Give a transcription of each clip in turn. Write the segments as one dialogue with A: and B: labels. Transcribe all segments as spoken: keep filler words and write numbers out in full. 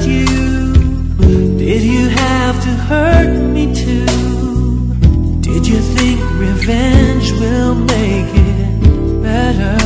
A: you? Did you have to hurt me too? Did you think revenge will make it better?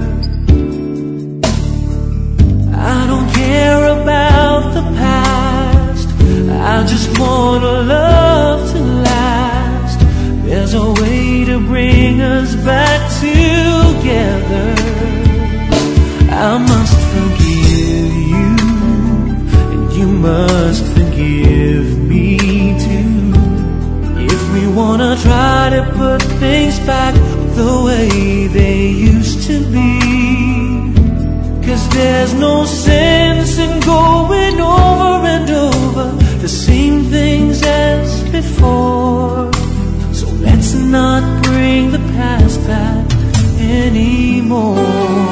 A: I don't care about the past, I just want a love to last. There's a way to bring us back together. I must forgive you, and you must forgive me too. If we wanna try to put things back the way they used to be. 'Cause there's no sense in going over and over the same things as before. So let's not bring the past back anymore.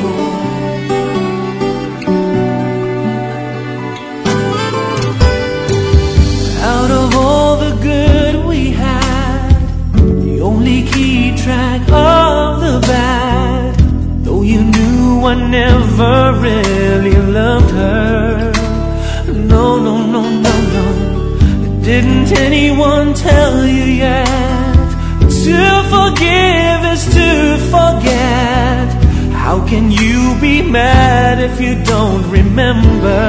A: Out of all the good we had, you only keep track of the bad. Though you knew I never really loved her. No, no, no, no, no. Didn't anyone tell you yet? To forgive is to forget. How can you be mad if you don't remember?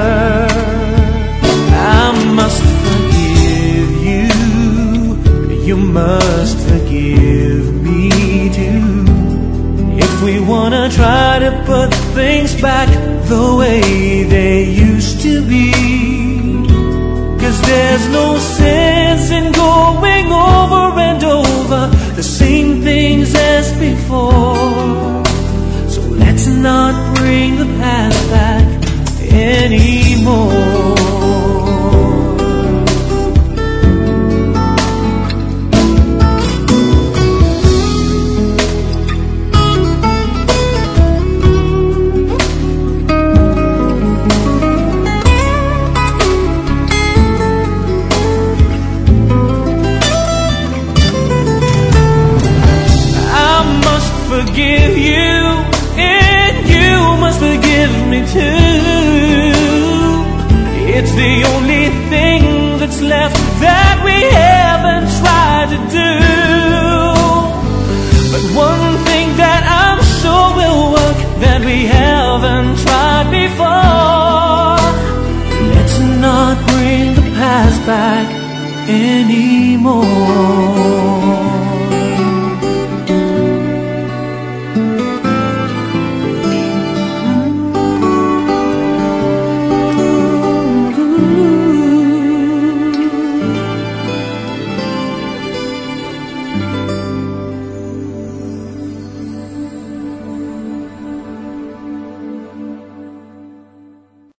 A: I must forgive you, you must forgive me too. If we wanna try to put things back the way they used to be. 'Cause there's no sense in going over and over the same things as before. So let's not bring the past back anymore. Forgive you, and you must forgive me too. It's the only thing that's left that we haven't tried to do. But one thing that I'm sure will work that we haven't tried before. Let's not bring the past back anymore.